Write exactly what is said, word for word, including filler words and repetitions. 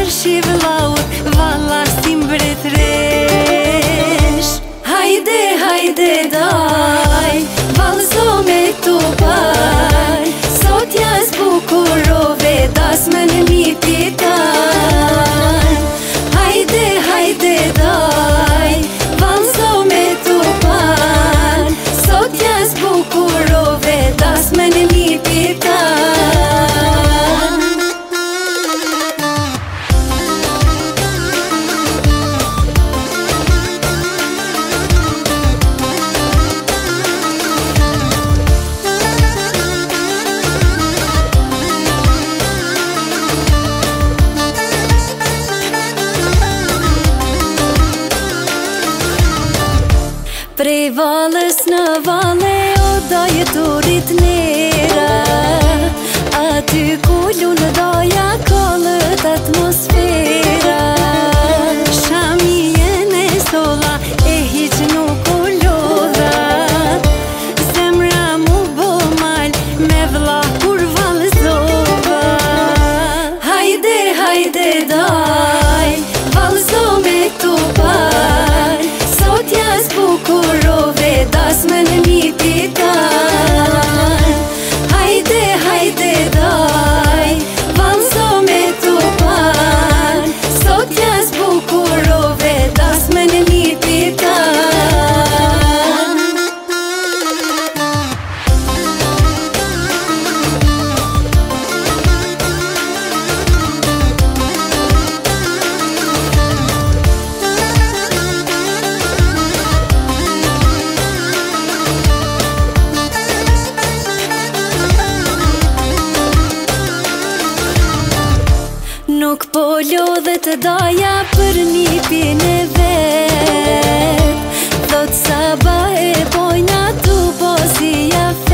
arshi vëllaut, valla si mbretresh. Hajde, hajde daj, vallëzo me tu par, sot jas bukurove, das më në një pitar. Hajde, hajde daj, vallëzo me tu par, sot jas bukurove, das më në një pitar. Prej valës në vale, o da jeturit nera, aty ku lunë doja kollët atmosfera. Shamien e sola, e hiq nuk u lodha, zemra mu bo mal, me vlla kur vallëzova. Hajde, hajde daj, vallëzo me tu par, sot jas bukurove, das më në një pitar. Hajde, hajde daj, vallëzo me tu par, sot jas bukurove, das më në një pitar. Nuk po lodhe të daja për një pine vet, thot sabah e bojna tu po si ja